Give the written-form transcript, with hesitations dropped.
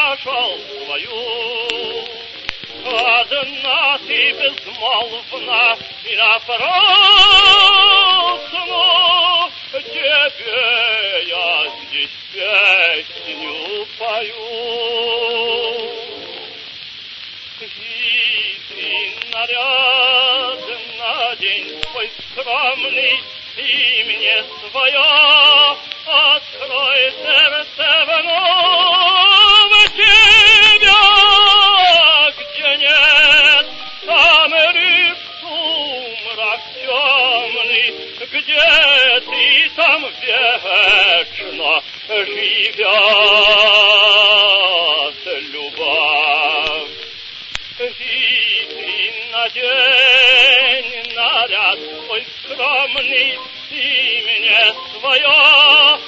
нашел свою. Одна ты безмолвна и напрасно, тебе я здесь песню пою. И ты наряд надень свой скромный, и мне свое открой сердце вновь тебя, где нет, там лишь сумрак темный, где ты, там вечно живет любовь. И ты надень наряд свой скромный, и мне свое